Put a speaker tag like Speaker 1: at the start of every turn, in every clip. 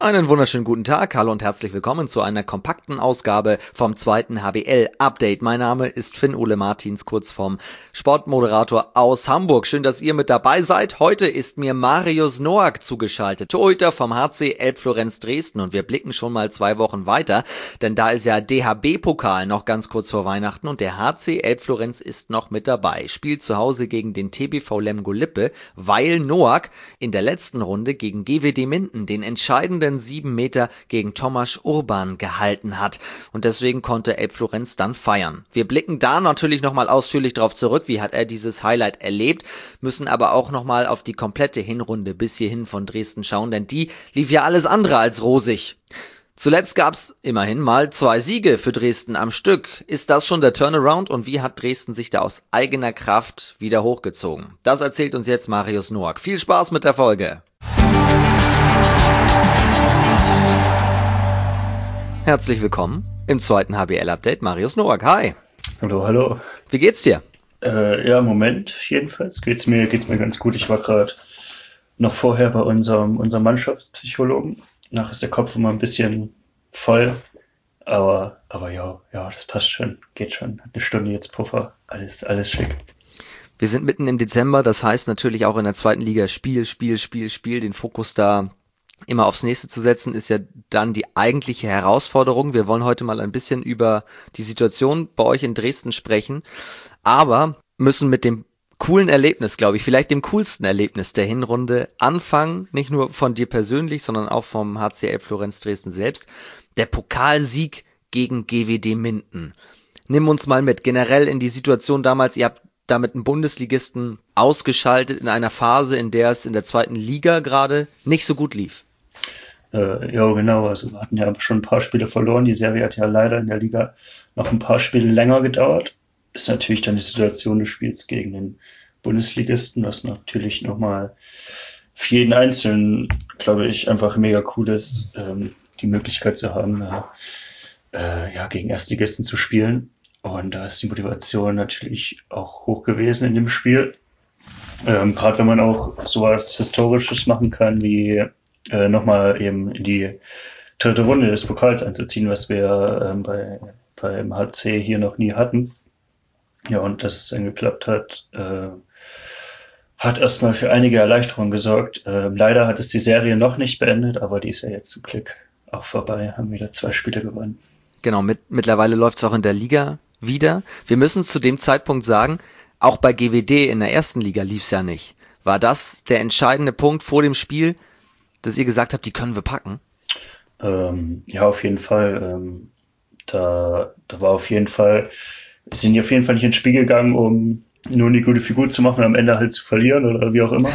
Speaker 1: Einen wunderschönen guten Tag, hallo und herzlich willkommen zu einer kompakten Ausgabe vom zweiten HBL-Update. Mein Name ist Finn-Ole Martins, kurz vom Sportmoderator aus Hamburg. Schön, dass ihr mit dabei seid. Heute ist mir Marius Noack zugeschaltet, Torhüter vom HC Elbflorenz Dresden. Und wir blicken schon mal 2 Wochen weiter, denn da ist ja DHB-Pokal noch ganz kurz vor Weihnachten und der HC Elbflorenz ist noch mit dabei. Spielt zu Hause gegen den TBV Lemgo-Lippe, weil Noack in der letzten Runde gegen GWD Minden den entscheidenden 7 Meter gegen Tomasz Urban gehalten hat. Und deswegen konnte Elbflorenz dann feiern. Wir blicken da natürlich nochmal ausführlich drauf zurück, wie hat er dieses Highlight erlebt, müssen aber auch nochmal auf die komplette Hinrunde bis hierhin von Dresden schauen, denn die lief ja alles andere als rosig. Zuletzt gab's immerhin mal 2 Siege für Dresden am Stück. Ist das schon der Turnaround und wie hat Dresden sich da aus eigener Kraft wieder hochgezogen? Das erzählt uns jetzt Marius Noack. Viel Spaß mit der Folge! Herzlich willkommen im zweiten HBL-Update, Marius Noack. Hi!
Speaker 2: Hallo, hallo.
Speaker 1: Wie geht's dir?
Speaker 2: Ja, im Moment jedenfalls geht's mir ganz gut. Ich war gerade noch vorher bei unserem Mannschaftspsychologen. Nachher ist der Kopf immer ein bisschen voll, aber ja, das passt schon, geht schon. Eine Stunde jetzt Puffer, alles schick.
Speaker 1: Wir sind mitten im Dezember, das heißt natürlich auch in der zweiten Liga Spiel. Den Fokus da immer aufs nächste zu setzen, ist ja dann die eigentliche Herausforderung. Wir wollen heute mal ein bisschen über die Situation bei euch in Dresden sprechen, aber müssen mit dem coolen Erlebnis, glaube ich, vielleicht dem coolsten Erlebnis der Hinrunde anfangen, nicht nur von dir persönlich, sondern auch vom HC Elbflorenz Dresden selbst, der Pokalsieg gegen GWD Minden. Nimm uns mal mit, generell in die Situation damals, ihr habt damit einen Bundesligisten ausgeschaltet in einer Phase, in der es in der zweiten Liga gerade nicht so gut lief.
Speaker 2: Ja, genau, also wir hatten ja schon ein paar Spiele verloren, die Serie hat ja leider in der Liga noch ein paar Spiele länger gedauert. Ist natürlich dann die Situation des Spiels gegen den Bundesligisten, was natürlich nochmal für jeden Einzelnen, glaube ich, einfach mega cool ist, die Möglichkeit zu haben, gegen Erstligisten zu spielen. Und da ist die Motivation natürlich auch hoch gewesen in dem Spiel. Gerade wenn man auch sowas Historisches machen kann, wie nochmal eben in die dritte Runde des Pokals einzuziehen, was wir beim HC hier noch nie hatten. Ja, und dass es dann geklappt hat, hat erstmal für einige Erleichterung gesorgt. Leider hat es die Serie noch nicht beendet, aber die ist ja jetzt zum Glück auch vorbei, haben wieder 2 Spiele gewonnen.
Speaker 1: Genau, mittlerweile läuft es auch in der Liga wieder. Wir müssen zu dem Zeitpunkt sagen, auch bei GWD in der ersten Liga lief es ja nicht. War das der entscheidende Punkt vor dem Spiel, dass ihr gesagt habt, die können wir packen?
Speaker 2: Ja, auf jeden Fall. Da war auf jeden Fall, wir sind auf jeden Fall nicht ins Spiel gegangen, um nur eine gute Figur zu machen und am Ende halt zu verlieren oder wie auch immer.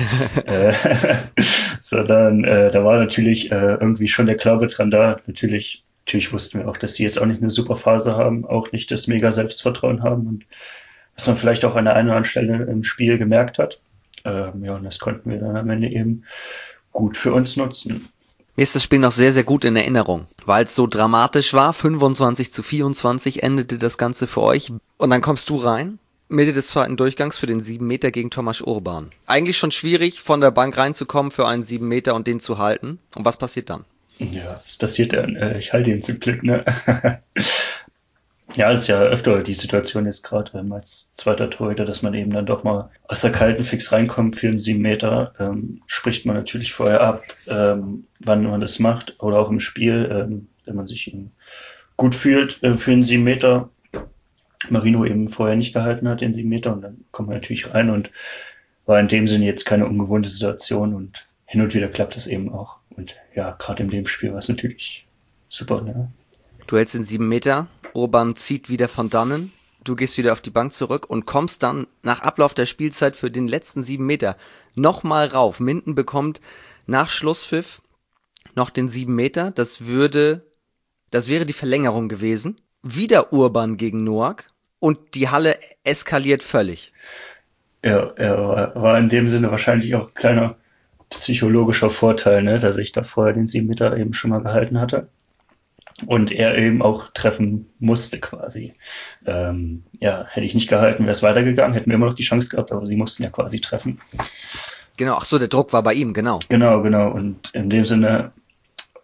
Speaker 2: Sondern da war natürlich irgendwie schon der Glaube dran da. Natürlich wussten wir auch, dass sie jetzt auch nicht eine super Phase haben, auch nicht das mega Selbstvertrauen haben und was man vielleicht auch an der einen oder anderen Stelle im Spiel gemerkt hat. Und das konnten wir dann am Ende eben gut für uns nutzen.
Speaker 1: Mir ist das Spiel noch sehr, sehr gut in Erinnerung, weil es so dramatisch war. 25-24 endete das Ganze für euch. Und dann kommst du rein, Mitte des zweiten Durchgangs für den 7 Meter gegen Tomasz Urban. Eigentlich schon schwierig, von der Bank reinzukommen für einen 7 Meter und den zu halten. Und was passiert dann?
Speaker 2: Ja, was passiert dann? Ich halte ihn zum Glück, ne? Ja, es ist ja öfter die Situation jetzt gerade als zweiter Torhüter, dass man eben dann doch mal aus der kalten Fix reinkommt für einen 7 Meter. Spricht man natürlich vorher ab, wann man das macht oder auch im Spiel, wenn man sich eben gut fühlt für einen 7 Meter. Marino eben vorher nicht gehalten hat, den 7 Meter, und dann kommt man natürlich rein und war in dem Sinne jetzt keine ungewohnte Situation und hin und wieder klappt es eben auch. Und ja, gerade in dem Spiel war es natürlich super, ne?
Speaker 1: Du hältst den 7 Meter, Urban zieht wieder von dannen, du gehst wieder auf die Bank zurück und kommst dann nach Ablauf der Spielzeit für den letzten 7 Meter nochmal rauf. Minden bekommt nach Schlusspfiff noch den 7 Meter, das wäre die Verlängerung gewesen. Wieder Urban gegen Noack und die Halle eskaliert völlig.
Speaker 2: Ja, er war in dem Sinne wahrscheinlich auch ein kleiner psychologischer Vorteil, ne, dass ich da vorher den 7 Meter eben schon mal gehalten hatte. Und er eben auch treffen musste quasi. Hätte ich nicht gehalten, wäre es weitergegangen, hätten wir immer noch die Chance gehabt, aber sie mussten ja quasi treffen.
Speaker 1: Genau, ach so, der Druck war bei ihm, genau.
Speaker 2: Genau. Und in dem Sinne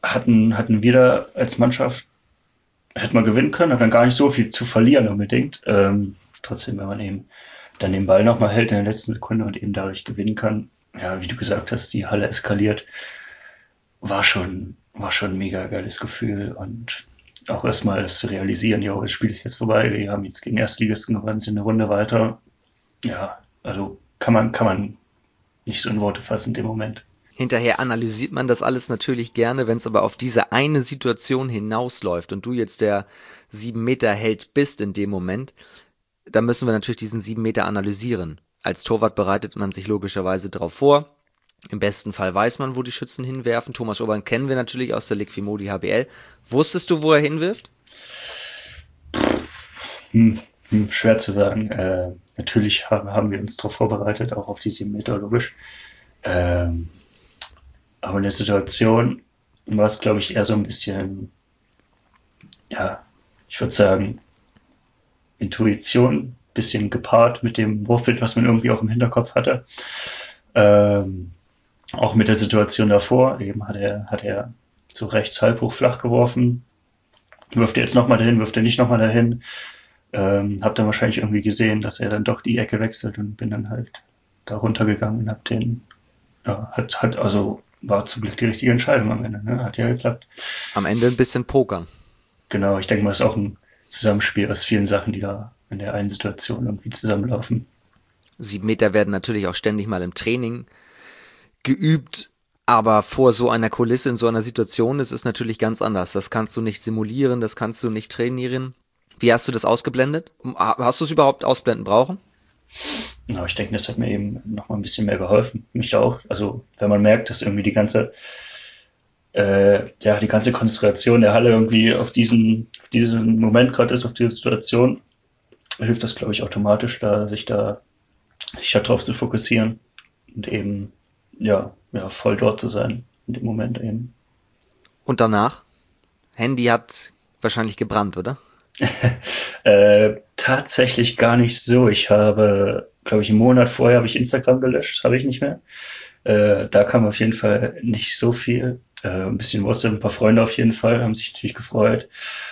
Speaker 2: hatten wir da als Mannschaft, hätte man gewinnen können, hat dann gar nicht so viel zu verlieren unbedingt. Trotzdem, wenn man eben dann den Ball nochmal hält in der letzten Sekunde und eben dadurch gewinnen kann, ja, wie du gesagt hast, die Halle eskaliert, war schon ein mega geiles Gefühl und auch erstmal das zu realisieren, ja, das Spiel ist jetzt vorbei, wir haben jetzt gegen Erstligisten gewonnen, sind eine Runde weiter. Ja, also kann man nicht so in Worte fassen in dem Moment.
Speaker 1: Hinterher analysiert man das alles natürlich gerne, wenn es aber auf diese eine Situation hinausläuft und du jetzt der 7-Meter-Held bist in dem Moment, dann müssen wir natürlich diesen 7 Meter analysieren. Als Torwart bereitet man sich logischerweise darauf vor. Im besten Fall weiß man, wo die Schützen hinwerfen. Thomas Urban kennen wir natürlich aus der Liquimodi HBL. Wusstest du, wo er hinwirft?
Speaker 2: Schwer zu sagen. Natürlich haben wir uns darauf vorbereitet, auch auf die 7 Meter, logisch. Ähm, aber in der Situation war es, glaube ich, eher so ein bisschen, ja, ich würde sagen, Intuition, bisschen gepaart mit dem Wurfbild, was man irgendwie auch im Hinterkopf hatte. Ähm, Auch mit der Situation davor, eben hat er so rechts halb hoch flach geworfen. Wirft er jetzt nochmal dahin, wirft er nicht nochmal dahin. Hab dann wahrscheinlich irgendwie gesehen, dass er dann doch die Ecke wechselt und bin dann halt da runtergegangen und hab den, ja, also war zum Glück die richtige Entscheidung am Ende, ne? Hat ja geklappt.
Speaker 1: Am Ende ein bisschen pokern.
Speaker 2: Genau, ich denke mal, es ist auch ein Zusammenspiel aus vielen Sachen, die da in der einen Situation irgendwie zusammenlaufen.
Speaker 1: 7 Meter werden natürlich auch ständig mal im Training geübt, aber vor so einer Kulisse, in so einer Situation ist es natürlich ganz anders. Das kannst du nicht simulieren, das kannst du nicht trainieren. Wie hast du das ausgeblendet? Hast du es überhaupt ausblenden brauchen?
Speaker 2: Ja, ich denke, das hat mir eben noch mal ein bisschen mehr geholfen. Mich auch. Also, wenn man merkt, dass irgendwie die ganze Konzentration der Halle irgendwie auf diesen Moment gerade ist, auf diese Situation, hilft das, glaube ich, automatisch, sich da drauf zu fokussieren und eben, ja, voll dort zu sein in dem Moment eben.
Speaker 1: Und danach? Handy hat wahrscheinlich gebrannt, oder?
Speaker 2: Tatsächlich gar nicht so. Ich habe, glaube ich, einen Monat vorher habe ich Instagram gelöscht, das habe ich nicht mehr. Da kam auf jeden Fall nicht so viel. Ein bisschen WhatsApp, ein paar Freunde auf jeden Fall, haben sich natürlich gefreut.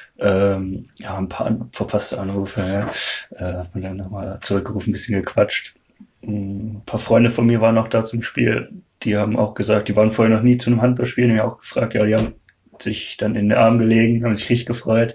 Speaker 2: Ja, ein paar verpasste Anrufe, ja. Hat man dann nochmal zurückgerufen, ein bisschen gequatscht. Ein paar Freunde von mir waren auch da zum Spiel. Die haben auch gesagt, die waren vorher noch nie zu einem Handballspiel. Die haben mich auch gefragt, ja, die haben sich dann in den Arm gelegen, haben sich richtig gefreut.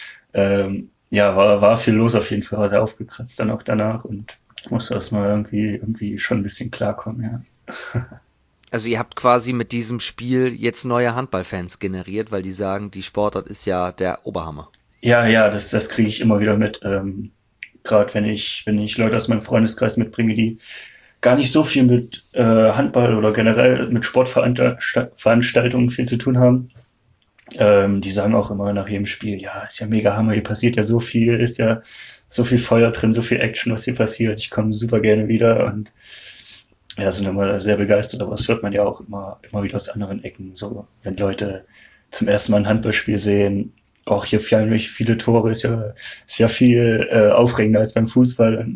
Speaker 2: Ja, war viel los auf jeden Fall, war sehr aufgekratzt dann auch danach und musste erstmal irgendwie schon ein bisschen klarkommen, ja.
Speaker 1: Also ihr habt quasi mit diesem Spiel jetzt neue Handballfans generiert, weil die sagen, die Sportart ist ja der Oberhammer.
Speaker 2: Ja, ja, das kriege ich immer wieder mit. Gerade wenn ich Leute aus meinem Freundeskreis mitbringe, die gar nicht so viel mit Handball oder generell mit Sportveranstaltungen viel zu tun haben. Die sagen auch immer nach jedem Spiel, ja, ist ja mega Hammer, hier passiert ja so viel, ist ja so viel Feuer drin, so viel Action, was hier passiert. Ich komme super gerne wieder und ja, sind immer sehr begeistert, aber das hört man ja auch immer wieder aus anderen Ecken. So, wenn Leute zum ersten Mal ein Handballspiel sehen, auch hier fallen wirklich viele Tore, ist ja viel aufregender als beim Fußball.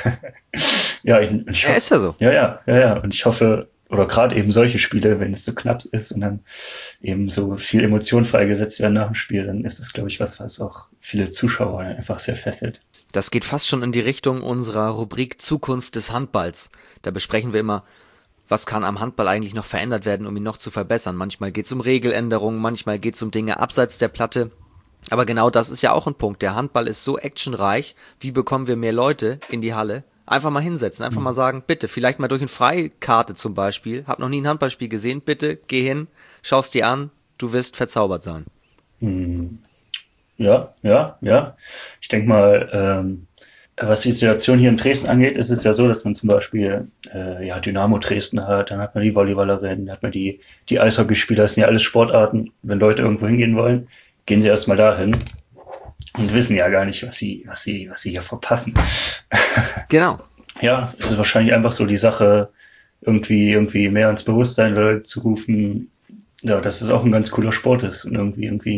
Speaker 2: Ja,
Speaker 1: Ja, ist ja so.
Speaker 2: ja. Und ich hoffe, oder gerade eben solche Spiele, wenn es so knapp ist und dann eben so viel Emotion freigesetzt werden nach dem Spiel, dann ist das, glaube ich, was auch viele Zuschauer einfach sehr fesselt.
Speaker 1: Das geht fast schon in die Richtung unserer Rubrik Zukunft des Handballs. Da besprechen wir immer, was kann am Handball eigentlich noch verändert werden, um ihn noch zu verbessern. Manchmal geht es um Regeländerungen, manchmal geht es um Dinge abseits der Platte. Aber genau das ist ja auch ein Punkt. Der Handball ist so actionreich. Wie bekommen wir mehr Leute in die Halle? Einfach mal hinsetzen, einfach mal sagen, bitte, vielleicht mal durch eine Freikarte zum Beispiel. Hab noch nie ein Handballspiel gesehen, bitte, geh hin, schaust dir an, du wirst verzaubert sein.
Speaker 2: Hm. Ja, ja, ja. Ich denke mal, was die Situation hier in Dresden angeht, ist es ja so, dass man zum Beispiel ja, Dynamo Dresden hat, dann hat man die Volleyballerinnen, dann hat man die Eishockeyspieler, das sind ja alles Sportarten. Wenn Leute irgendwo hingehen wollen, gehen sie erstmal dahin und wissen ja gar nicht, was sie hier verpassen.
Speaker 1: Genau.
Speaker 2: Ja, es ist wahrscheinlich einfach so die Sache, irgendwie mehr ins Bewusstsein der Leute zu rufen, ja, dass es auch ein ganz cooler Sport ist und irgendwie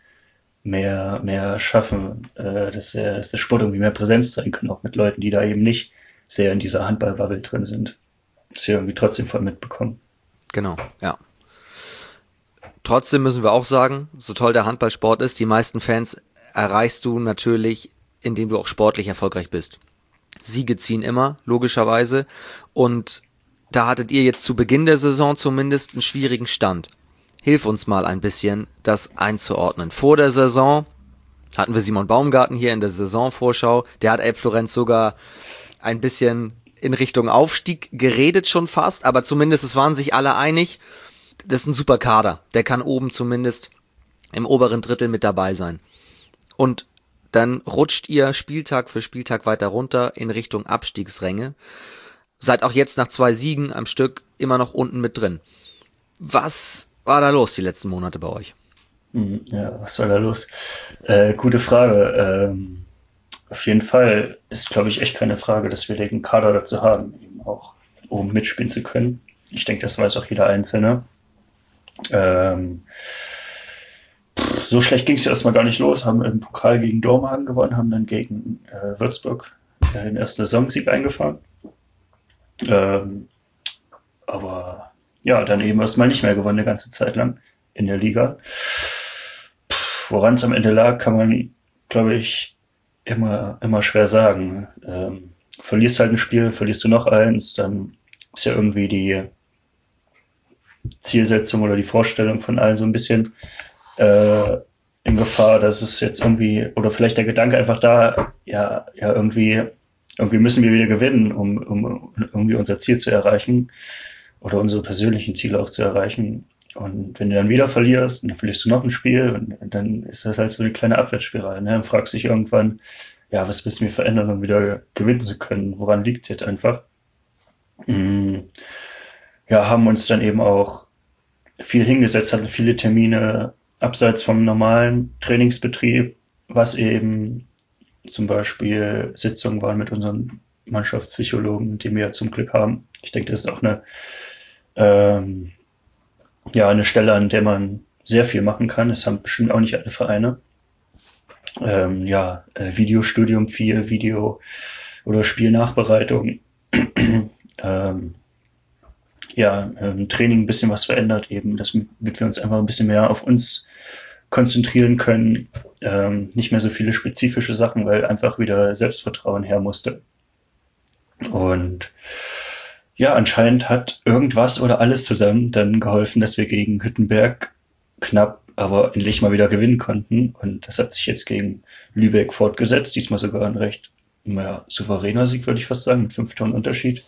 Speaker 2: mehr schaffen, dass der Sport irgendwie mehr Präsenz zeigen kann, auch mit Leuten, die da eben nicht sehr in dieser Handball-Bubble drin sind. Dass sie irgendwie trotzdem voll mitbekommen.
Speaker 1: Genau, ja. Trotzdem müssen wir auch sagen, so toll der Handballsport ist, die meisten Fans erreichst du natürlich, indem du auch sportlich erfolgreich bist. Siege ziehen immer, logischerweise. Und da hattet ihr jetzt zu Beginn der Saison zumindest einen schwierigen Stand. Hilf uns mal ein bisschen, das einzuordnen. Vor der Saison hatten wir Simon Baumgarten hier in der Saisonvorschau. Der hat Elbflorenz sogar ein bisschen in Richtung Aufstieg geredet schon fast, aber zumindest es waren sich alle einig, das ist ein super Kader. Der kann oben zumindest im oberen Drittel mit dabei sein. Und dann rutscht ihr Spieltag für Spieltag weiter runter in Richtung Abstiegsränge. Seid auch jetzt nach 2 Siegen am Stück immer noch unten mit drin. Was war da los die letzten Monate bei euch?
Speaker 2: Ja, was war da los? Gute Frage. Auf jeden Fall ist, glaube ich, echt keine Frage, dass wir den Kader dazu haben, eben auch oben mitspielen zu können. Ich denke, das weiß auch jeder Einzelne. So schlecht ging es ja erstmal gar nicht los, haben im Pokal gegen Dormagen gewonnen, haben dann gegen Würzburg den ersten Saisonsieg eingefahren. Aber ja, dann eben erstmal nicht mehr gewonnen, eine ganze Zeit lang in der Liga. Woran es am Ende lag, kann man, glaube ich, immer schwer sagen. Verlierst halt ein Spiel, verlierst du noch eins, dann ist ja irgendwie die Zielsetzung oder die Vorstellung von allen so ein bisschen in Gefahr, dass es jetzt irgendwie, oder vielleicht der Gedanke einfach da, ja irgendwie müssen wir wieder gewinnen, um irgendwie unser Ziel zu erreichen oder unsere persönlichen Ziele auch zu erreichen. Und wenn du dann wieder verlierst, und dann verlierst du noch ein Spiel und dann ist das halt so eine kleine Abwärtsspirale. Ne? Dann fragst du dich irgendwann, ja, was müssen wir verändern, um wieder gewinnen zu können? Woran liegt es jetzt einfach? Ja, haben uns dann eben auch viel hingesetzt, hatten viele Termine abseits vom normalen Trainingsbetrieb, was eben zum Beispiel Sitzungen waren mit unseren Mannschaftspsychologen, die wir ja zum Glück haben. Ich denke, das ist auch eine Stelle, an der man sehr viel machen kann. Das haben bestimmt auch nicht alle Vereine. Videostudium viel, Video- oder Spielnachbereitung. Training ein bisschen was verändert eben, damit wir uns einfach ein bisschen mehr auf uns konzentrieren können. Nicht mehr so viele spezifische Sachen, weil einfach wieder Selbstvertrauen her musste. Und ja, anscheinend hat irgendwas oder alles zusammen dann geholfen, dass wir gegen Hüttenberg knapp, aber endlich mal wieder gewinnen konnten. Und das hat sich jetzt gegen Lübeck fortgesetzt. Diesmal sogar ein recht souveräner Sieg, würde ich fast sagen, mit 5 Toren Unterschied.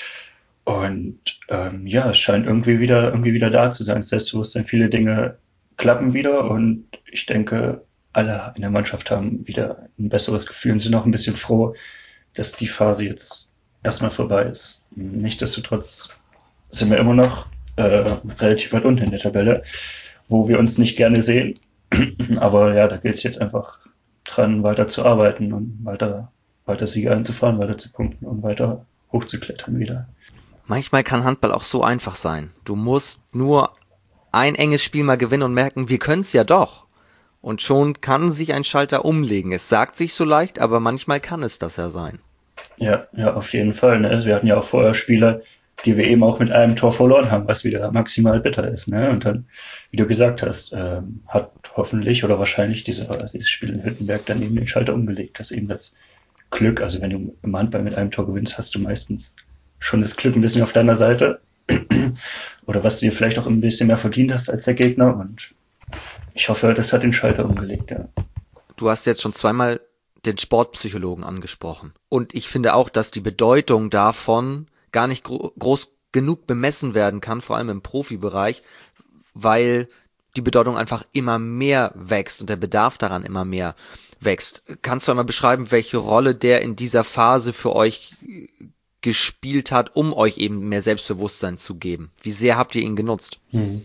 Speaker 2: Und es scheint irgendwie wieder da zu sein, das Selbstbewusstsein. Viele Dinge klappen wieder und ich denke, alle in der Mannschaft haben wieder ein besseres Gefühl und sind auch ein bisschen froh, dass die Phase jetzt erstmal vorbei ist. Nichtsdestotrotz sind wir immer noch relativ weit unten in der Tabelle, wo wir uns nicht gerne sehen. Aber ja, da gilt es jetzt einfach dran, weiter zu arbeiten und weiter Siege einzufahren, weiter zu punkten und weiter hochzuklettern wieder.
Speaker 1: Manchmal kann Handball auch so einfach sein. Du musst nur ein enges Spiel mal gewinnen und merken, wir können es ja doch. Und schon kann sich ein Schalter umlegen. Es sagt sich so leicht, aber manchmal kann es das ja sein.
Speaker 2: Ja, auf jeden Fall. Ne? Also wir hatten ja auch vorher Spiele, die wir eben auch mit einem Tor verloren haben, was wieder maximal bitter ist. Ne? Und dann, wie du gesagt hast, hat hoffentlich oder wahrscheinlich dieses Spiel in Hüttenberg dann eben den Schalter umgelegt. Das ist eben das Glück. Also wenn du im Handball mit einem Tor gewinnst, hast du meistens schon das Glück ein bisschen auf deiner Seite. Oder was du dir vielleicht auch ein bisschen mehr verdient hast als der Gegner. Und ich hoffe, das hat den Schalter umgelegt, ja.
Speaker 1: Du hast jetzt schon zweimal den Sportpsychologen angesprochen. Und ich finde auch, dass die Bedeutung davon gar nicht groß genug bemessen werden kann, vor allem im Profibereich, weil die Bedeutung einfach immer mehr wächst und der Bedarf daran immer mehr wächst. Kannst du einmal beschreiben, welche Rolle der in dieser Phase für euch gespielt hat, um euch eben mehr Selbstbewusstsein zu geben? Wie sehr habt ihr ihn genutzt?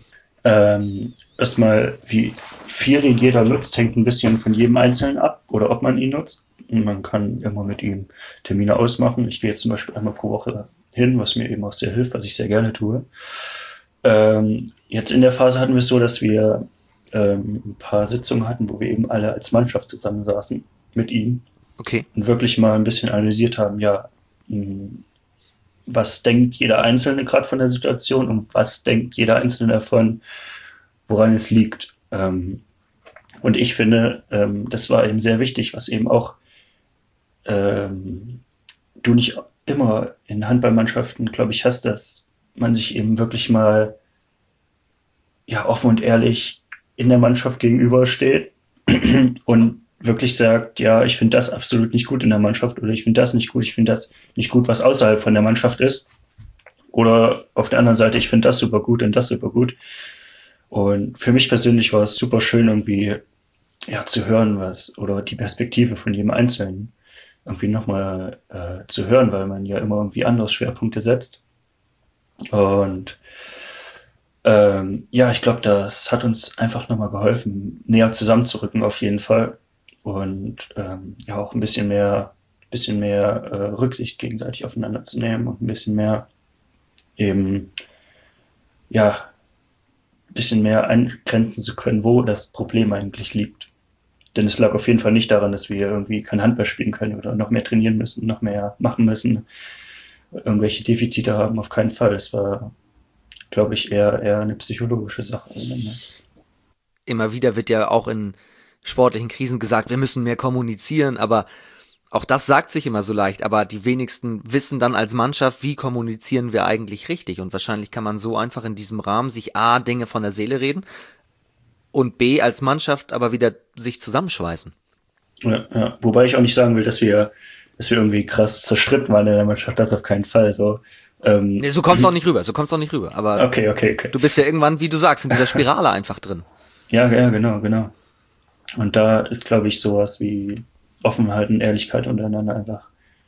Speaker 2: Erstmal, wie viel ihn jeder nutzt, hängt ein bisschen von jedem Einzelnen ab oder ob man ihn nutzt. Und man kann immer mit ihm Termine ausmachen. Ich gehe jetzt zum Beispiel einmal pro Woche hin, was mir eben auch sehr hilft, was ich sehr gerne tue. Jetzt in der Phase hatten wir es so, dass wir ein paar Sitzungen hatten, wo wir eben alle als Mannschaft zusammensaßen mit ihm.
Speaker 1: Okay.
Speaker 2: Und wirklich mal ein bisschen analysiert haben, was denkt jeder Einzelne gerade von der Situation und was denkt jeder Einzelne davon, woran es liegt. Und ich finde, das war eben sehr wichtig, was eben auch du nicht immer in Handballmannschaften, glaube ich, hast, dass man sich eben wirklich mal ja offen und ehrlich in der Mannschaft gegenübersteht und wirklich sagt, ja, ich finde das absolut nicht gut in der Mannschaft oder ich finde das nicht gut, ich finde das nicht gut, was außerhalb von der Mannschaft ist. Oder auf der anderen Seite, ich finde das super gut und das super gut. Und für mich persönlich war es super schön, irgendwie ja zu hören, was oder die Perspektive von jedem Einzelnen irgendwie nochmal zu hören, weil man ja immer irgendwie anders Schwerpunkte setzt. Und ja, ich glaube, das hat uns einfach nochmal geholfen, näher zusammenzurücken auf jeden Fall. Und ja auch ein bisschen mehr Rücksicht gegenseitig aufeinander zu nehmen und ein bisschen mehr eben ja ein bisschen mehr eingrenzen zu können, wo das Problem eigentlich liegt. Denn es lag auf jeden Fall nicht daran, dass wir irgendwie kein Handball spielen können oder noch mehr trainieren müssen, noch mehr machen müssen, irgendwelche Defizite haben, auf keinen Fall. Es war, glaube ich, eher eine psychologische Sache.
Speaker 1: Immer wieder wird ja auch in sportlichen Krisen gesagt, wir müssen mehr kommunizieren, aber auch das sagt sich immer so leicht, aber die wenigsten wissen dann als Mannschaft, wie kommunizieren wir eigentlich richtig. Und wahrscheinlich kann man so einfach in diesem Rahmen sich A, Dinge von der Seele reden und B, als Mannschaft aber wieder sich zusammenschweißen.
Speaker 2: Ja. Wobei ich auch nicht sagen will, dass wir irgendwie krass zerstritten waren in der Mannschaft, das auf keinen Fall. So,
Speaker 1: Nee, so kommst du auch nicht rüber, aber
Speaker 2: okay.
Speaker 1: du bist ja irgendwann, wie du sagst, in dieser Spirale einfach drin.
Speaker 2: Ja, genau. Und da ist, glaube ich, sowas wie Offenheit und Ehrlichkeit untereinander einfach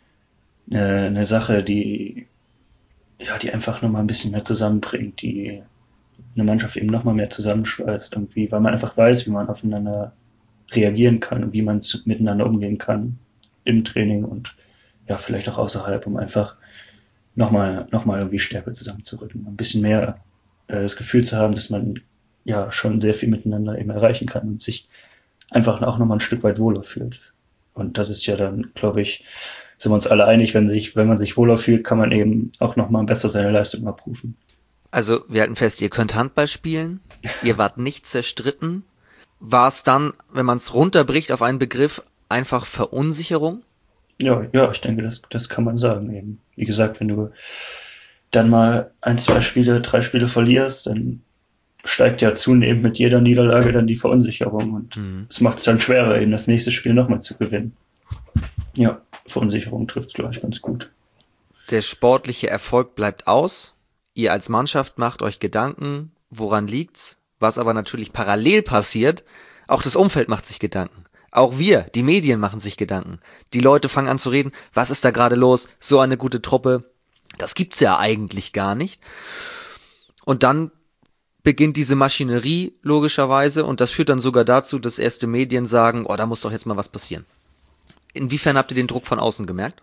Speaker 2: eine Sache, die einfach nochmal ein bisschen mehr zusammenbringt, die eine Mannschaft eben nochmal mehr zusammenschweißt, irgendwie, weil man einfach weiß, wie man aufeinander reagieren kann und wie man miteinander umgehen kann im Training und ja, vielleicht auch außerhalb, um einfach nochmal irgendwie stärker zusammenzurücken. Ein bisschen mehr das Gefühl zu haben, dass man ja schon sehr viel miteinander eben erreichen kann und sich einfach auch nochmal ein Stück weit wohler fühlt. Und das ist ja dann, glaube ich, sind wir uns alle einig, wenn man sich wohler fühlt, kann man eben auch nochmal besser seine Leistung abrufen.
Speaker 1: Also wir halten fest, ihr könnt Handball spielen, ihr wart nicht zerstritten. War es dann, wenn man es runterbricht auf einen Begriff, einfach Verunsicherung?
Speaker 2: Ja, ich denke, das kann man sagen eben. Wie gesagt, wenn du dann mal 1, 2 Spiele, 3 Spiele verlierst, dann steigt ja zunehmend mit jeder Niederlage dann die Verunsicherung und es macht es dann schwerer, eben das nächste Spiel nochmal zu gewinnen. Ja, Verunsicherung trifft es, glaube ich, ganz gut.
Speaker 1: Der sportliche Erfolg bleibt aus. Ihr als Mannschaft macht euch Gedanken, woran liegt's? Was aber natürlich parallel passiert, auch das Umfeld macht sich Gedanken. Auch wir, die Medien machen sich Gedanken. Die Leute fangen an zu reden, was ist da gerade los? So eine gute Truppe, das gibt's ja eigentlich gar nicht. Und dann beginnt diese Maschinerie logischerweise und das führt dann sogar dazu, dass erste Medien sagen, oh, da muss doch jetzt mal was passieren. Inwiefern habt ihr den Druck von außen gemerkt?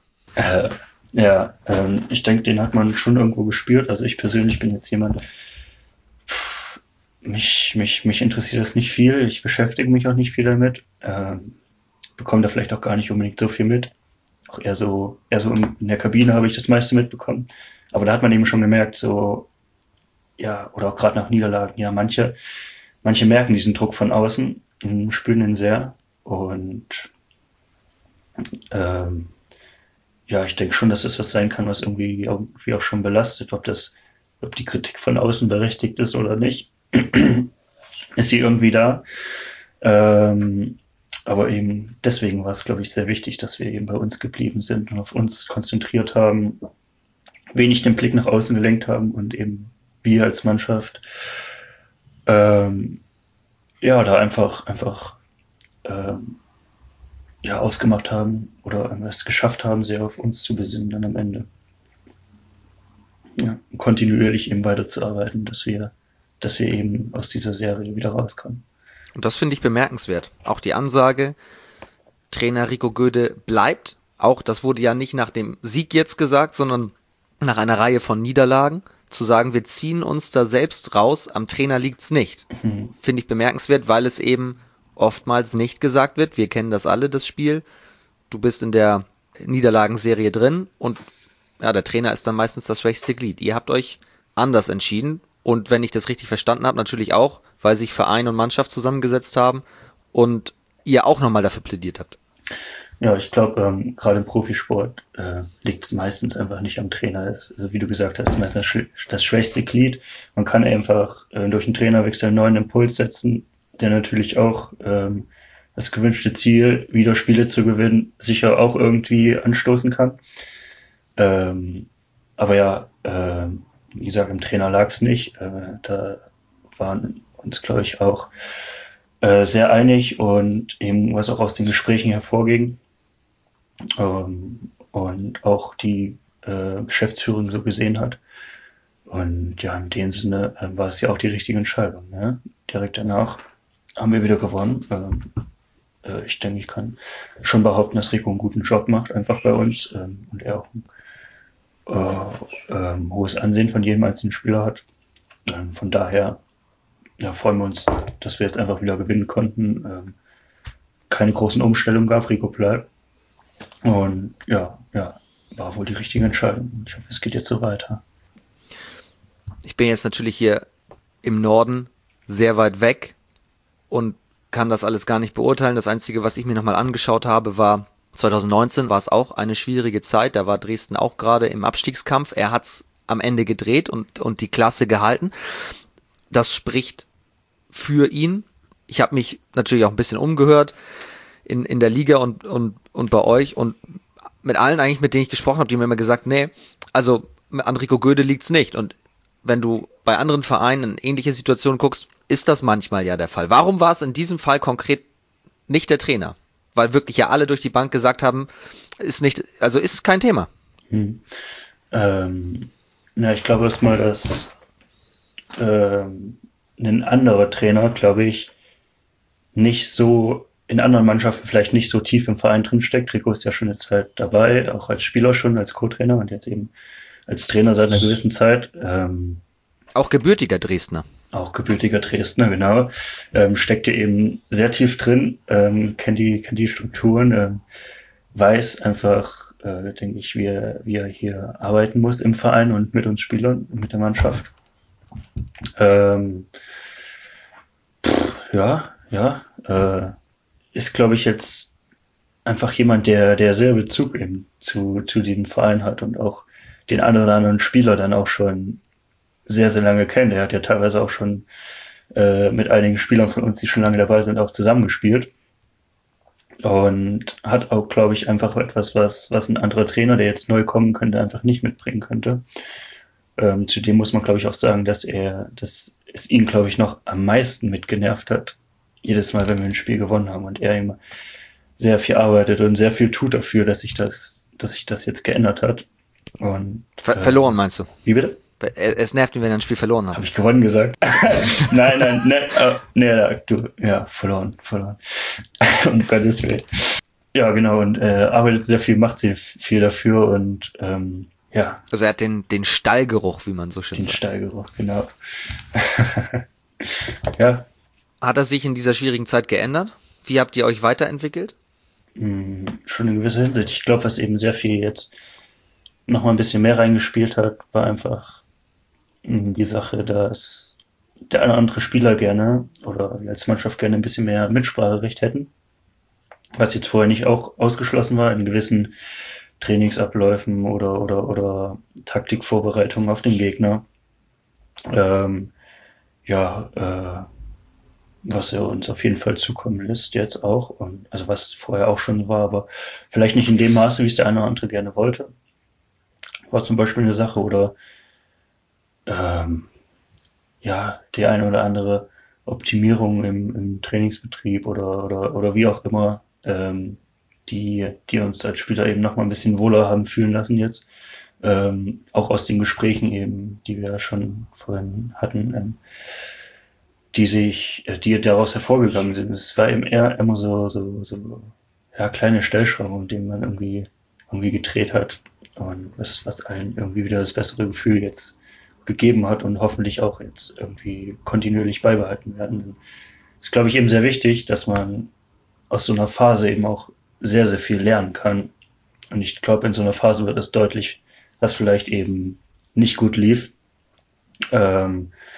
Speaker 2: Ich denke, den hat man schon irgendwo gespürt. Also ich persönlich bin jetzt jemand, mich interessiert das nicht viel. Ich beschäftige mich auch nicht viel damit. Bekomme da vielleicht auch gar nicht unbedingt so viel mit. Auch eher so in der Kabine habe ich das meiste mitbekommen. Aber da hat man eben schon gemerkt, so, ja, oder auch gerade nach Niederlagen, ja, manche merken diesen Druck von außen und spüren ihn sehr. Und ja, ich denke schon, dass das was sein kann, was irgendwie auch schon belastet, ob die Kritik von außen berechtigt ist oder nicht. Ist sie irgendwie da. Aber eben deswegen war es, glaube ich, sehr wichtig, dass wir eben bei uns geblieben sind und auf uns konzentriert haben, wenig den Blick nach außen gelenkt haben und eben wir als Mannschaft da einfach ausgemacht haben oder es geschafft haben, sehr auf uns zu besinnen dann am Ende. Ja, kontinuierlich eben weiterzuarbeiten, dass wir eben aus dieser Serie wieder rauskommen.
Speaker 1: Und das finde ich bemerkenswert. Auch die Ansage, Trainer Rico Göde bleibt. Auch das wurde ja nicht nach dem Sieg jetzt gesagt, sondern nach einer Reihe von Niederlagen. Zu sagen, wir ziehen uns da selbst raus, am Trainer liegt's nicht. Finde ich bemerkenswert, weil es eben oftmals nicht gesagt wird. Wir kennen das alle, das Spiel. Du bist in der Niederlagenserie drin und ja, der Trainer ist dann meistens das schwächste Glied. Ihr habt euch anders entschieden und wenn ich das richtig verstanden habe, natürlich auch weil sich Verein und Mannschaft zusammengesetzt haben und ihr auch nochmal dafür plädiert habt?
Speaker 2: Ja, ich glaube, gerade im Profisport liegt es meistens einfach nicht am Trainer. Wie du gesagt hast, meistens das schwächste Glied. Man kann einfach durch einen Trainerwechsel einen neuen Impuls setzen, der natürlich auch das gewünschte Ziel, wieder Spiele zu gewinnen, sicher auch irgendwie anstoßen kann. Aber ja, wie gesagt, im Trainer lag es nicht. Da waren uns, glaube ich, auch sehr einig und eben was auch aus den Gesprächen hervorging. Und auch die Geschäftsführung so gesehen hat. Und ja, in dem Sinne war es ja auch die richtige Entscheidung. Ne? Direkt danach haben wir wieder gewonnen. Ich denke, ich kann schon behaupten, dass Rico einen guten Job macht, einfach bei uns. Und er auch ein hohes Ansehen von jedem einzelnen Spieler hat. Von daher ja, freuen wir uns, dass wir jetzt einfach wieder gewinnen konnten. Keine großen Umstellungen gab, Rico bleibt. Und ja, war wohl die richtige Entscheidung. Ich hoffe, es geht jetzt so weiter.
Speaker 1: Ich bin jetzt natürlich hier im Norden sehr weit weg und kann das alles gar nicht beurteilen. Das Einzige, was ich mir nochmal angeschaut habe, war 2019 war es auch eine schwierige Zeit. Da war Dresden auch gerade im Abstiegskampf. Er hat es am Ende gedreht und die Klasse gehalten. Das spricht für ihn. Ich habe mich natürlich auch ein bisschen umgehört in der Liga und bei euch und mit allen eigentlich, mit denen ich gesprochen habe, die haben mir immer gesagt, nee, also an Rico Göde liegt's nicht. Und wenn du bei anderen Vereinen in ähnliche Situationen guckst, ist das manchmal ja der Fall. Warum war es in diesem Fall konkret nicht der Trainer? Weil wirklich ja alle durch die Bank gesagt haben, ist kein Thema.
Speaker 2: Ich glaube erstmal, dass ein anderer Trainer, glaube ich, nicht so in anderen Mannschaften vielleicht nicht so tief im Verein drin steckt. Rico ist ja schon jetzt halt dabei, auch als Spieler schon, als Co-Trainer und jetzt eben als Trainer seit einer gewissen Zeit.
Speaker 1: Auch gebürtiger Dresdner.
Speaker 2: Auch gebürtiger Dresdner, genau. Steckt hier eben sehr tief drin, kennt die Strukturen, weiß einfach, denke ich, wie er hier arbeiten muss im Verein und mit uns Spielern, mit der Mannschaft. Ist, glaube ich, jetzt einfach jemand, der sehr Bezug eben zu diesem Verein hat und auch den einen oder anderen Spieler dann auch schon sehr, sehr lange kennt. Er hat ja teilweise auch schon mit einigen Spielern von uns, die schon lange dabei sind, auch zusammengespielt. Und hat auch, glaube ich, einfach etwas, was ein anderer Trainer, der jetzt neu kommen könnte, einfach nicht mitbringen könnte. Zudem muss man, glaube ich, auch sagen, dass es ihn, glaube ich, noch am meisten mitgenervt hat, jedes Mal, wenn wir ein Spiel gewonnen haben und er immer sehr viel arbeitet und sehr viel tut dafür, dass sich das jetzt geändert hat. Und
Speaker 1: verloren meinst du?
Speaker 2: Wie bitte?
Speaker 1: Es nervt ihn, wenn er ein Spiel verloren hat.
Speaker 2: Habe ich gewonnen gesagt? Verloren. Um Gottes Willen. Ja, genau, und arbeitet sehr viel, macht sehr viel dafür und ja.
Speaker 1: Also er hat den Stallgeruch, wie man so schön sagt.
Speaker 2: Den Stallgeruch, genau. Ja.
Speaker 1: Hat er sich in dieser schwierigen Zeit geändert? Wie habt ihr euch weiterentwickelt?
Speaker 2: Schon in gewisser Hinsicht. Ich glaube, was eben sehr viel jetzt noch mal ein bisschen mehr reingespielt hat, war einfach die Sache, dass der eine oder andere Spieler gerne oder wir als Mannschaft gerne ein bisschen mehr Mitspracherecht hätten. Was jetzt vorher nicht auch ausgeschlossen war in gewissen Trainingsabläufen oder Taktikvorbereitungen auf den Gegner. Was er uns auf jeden Fall zukommen lässt jetzt auch und also was vorher auch schon war, aber vielleicht nicht in dem Maße, wie es der eine oder andere gerne wollte. War zum Beispiel eine Sache oder die eine oder andere Optimierung im Trainingsbetrieb oder wie auch immer, die uns als Spieler eben noch mal ein bisschen wohler haben fühlen lassen jetzt. Auch aus den Gesprächen eben, die wir ja schon vorhin hatten, die daraus hervorgegangen sind. Es war eben eher immer so kleine Stellschrauben, um denen man irgendwie gedreht hat und was allen irgendwie wieder das bessere Gefühl jetzt gegeben hat und hoffentlich auch jetzt irgendwie kontinuierlich beibehalten werden. Es ist, glaube ich, eben sehr wichtig, dass man aus so einer Phase eben auch sehr, sehr viel lernen kann. Und ich glaube, in so einer Phase wird es deutlich, was vielleicht eben nicht gut lief.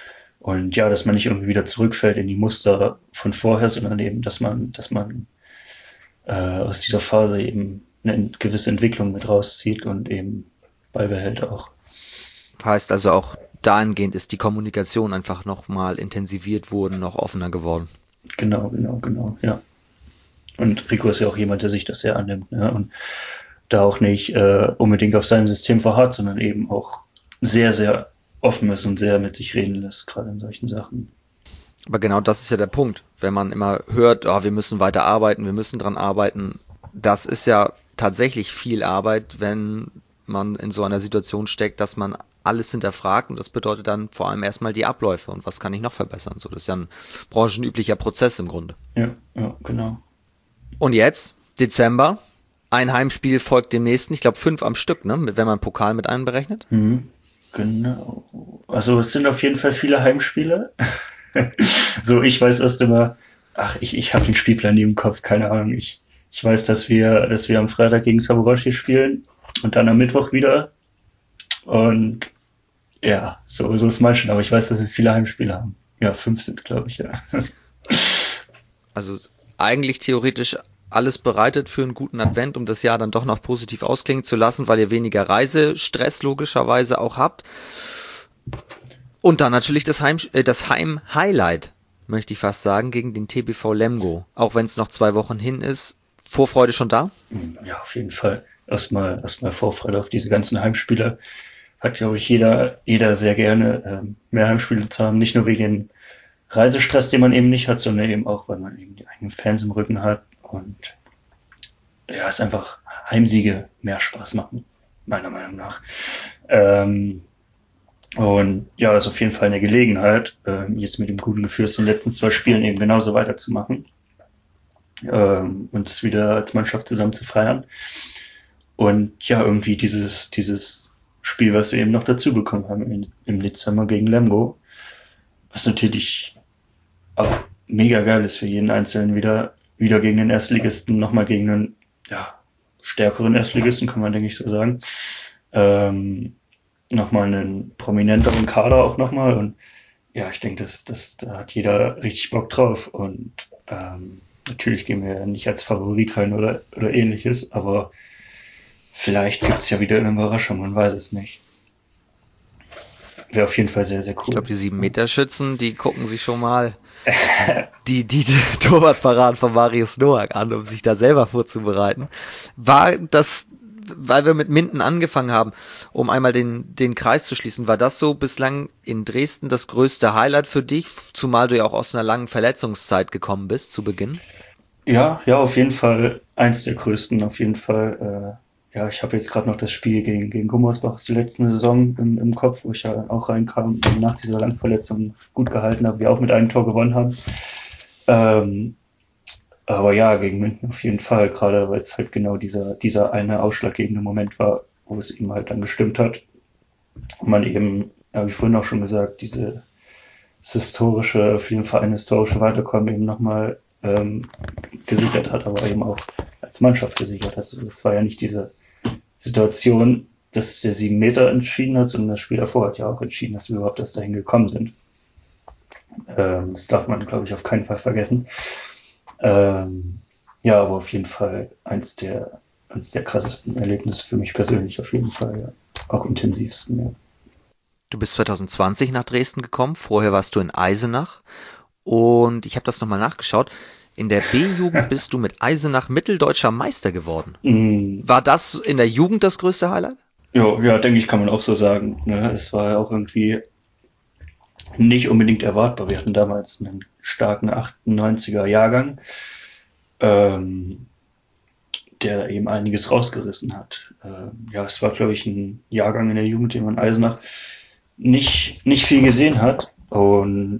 Speaker 2: Und ja, dass man nicht irgendwie wieder zurückfällt in die Muster von vorher, sondern eben, dass man aus dieser Phase eben eine gewisse Entwicklung mit rauszieht und eben beibehält auch.
Speaker 1: Heißt also auch dahingehend ist die Kommunikation einfach nochmal intensiviert worden, noch offener geworden.
Speaker 2: Genau, ja. Und Rico ist ja auch jemand, der sich das sehr annimmt, ne? Und da auch nicht unbedingt auf seinem System verharrt, sondern eben auch sehr, sehr offen ist und sehr mit sich reden lässt, gerade in solchen Sachen.
Speaker 1: Aber genau das ist ja der Punkt. Wenn man immer hört, wir müssen weiter arbeiten, wir müssen dran arbeiten, das ist ja tatsächlich viel Arbeit, wenn man in so einer Situation steckt, dass man alles hinterfragt und das bedeutet dann vor allem erstmal die Abläufe und was kann ich noch verbessern. So, das ist ja ein branchenüblicher Prozess im Grunde.
Speaker 2: Ja, genau.
Speaker 1: Und jetzt, Dezember, ein Heimspiel folgt dem nächsten, ich glaube 5 am Stück, ne, wenn man Pokal mit einberechnet.
Speaker 2: Genau. Also es sind auf jeden Fall viele Heimspiele. So, ich weiß erst immer, ich habe den Spielplan nie im Kopf, keine Ahnung. Ich weiß, dass wir am Freitag gegen Saburashi spielen und dann am Mittwoch wieder. Und ja, so ist mal schon, aber ich weiß, dass wir viele Heimspiele haben. Ja, 5 sind, glaube ich, ja.
Speaker 1: Also eigentlich theoretisch alles bereitet für einen guten Advent, um das Jahr dann doch noch positiv ausklingen zu lassen, weil ihr weniger Reisestress logischerweise auch habt. Und dann natürlich das Heim-Highlight, möchte ich fast sagen, gegen den TBV Lemgo. Auch wenn es noch 2 Wochen hin ist. Vorfreude schon da?
Speaker 2: Ja, auf jeden Fall. Erstmal Vorfreude auf diese ganzen Heimspiele. Hat, glaube ich, jeder sehr gerne, mehr Heimspiele zu haben. Nicht nur wegen dem Reisestress, den man eben nicht hat, sondern eben auch, weil man eben die eigenen Fans im Rücken hat. Und ja, es einfach Heimsiege mehr Spaß machen, meiner Meinung nach. Und ja, ist auf jeden Fall eine Gelegenheit, jetzt mit dem guten Gefühl aus den letzten 2 Spielen eben genauso weiterzumachen. Und es wieder als Mannschaft zusammen zu feiern. Und ja, irgendwie dieses Spiel, was wir eben noch dazu bekommen haben im Dezember gegen Lemgo, was natürlich auch mega geil ist für jeden Einzelnen, wieder gegen den Erstligisten, nochmal gegen einen stärkeren Erstligisten, kann man denke ich so sagen. Nochmal einen prominenteren Kader auch nochmal. Und ja, ich denke, da hat jeder richtig Bock drauf. Und natürlich gehen wir nicht als Favorit rein oder ähnliches, aber vielleicht gibt's ja wieder eine Überraschung, man weiß es nicht. Wäre auf jeden Fall sehr, sehr cool.
Speaker 1: Ich glaube, die 7-Meter-Schützen, die gucken sich schon mal die Torwartparaden von Marius Noack an, um sich da selber vorzubereiten. War das, weil wir mit Minden angefangen haben, um einmal den Kreis zu schließen, war das so bislang in Dresden das größte Highlight für dich, zumal du ja auch aus einer langen Verletzungszeit gekommen bist zu Beginn?
Speaker 2: Ja, auf jeden Fall eins der größten, auf jeden Fall. Ich habe jetzt gerade noch das Spiel gegen Gummersbach aus der letzten Saison im Kopf, wo ich ja auch reinkam und nach dieser Langverletzung gut gehalten habe, wir auch mit einem Tor gewonnen haben. Aber ja, gegen München auf jeden Fall, gerade weil es halt genau dieser eine ausschlaggebende Moment war, wo es ihm halt dann gestimmt hat. Und man eben, wie vorhin auch schon gesagt, für den Verein historische Weiterkommen eben nochmal gesichert hat, aber eben auch als Mannschaft gesichert hat. Also es war ja nicht diese Situation, dass der 7 Meter entschieden hat, sondern das Spiel davor hat ja auch entschieden, dass wir überhaupt erst dahin gekommen sind. Das darf man, glaube ich, auf keinen Fall vergessen. Aber auf jeden Fall eins der krassesten Erlebnisse für mich persönlich, auf jeden Fall, ja. Auch intensivsten, ja.
Speaker 1: Du bist 2020 nach Dresden gekommen, vorher warst du in Eisenach und ich habe das nochmal nachgeschaut. In der B-Jugend bist du mit Eisenach mitteldeutscher Meister geworden. War das in der Jugend das größte Highlight?
Speaker 2: Ja, denke ich, kann man auch so sagen. Ne? Es war ja auch irgendwie nicht unbedingt erwartbar. Wir hatten damals einen starken 98er Jahrgang, der eben einiges rausgerissen hat. Es war, glaube ich, ein Jahrgang in der Jugend, den man in Eisenach nicht viel gesehen hat. Und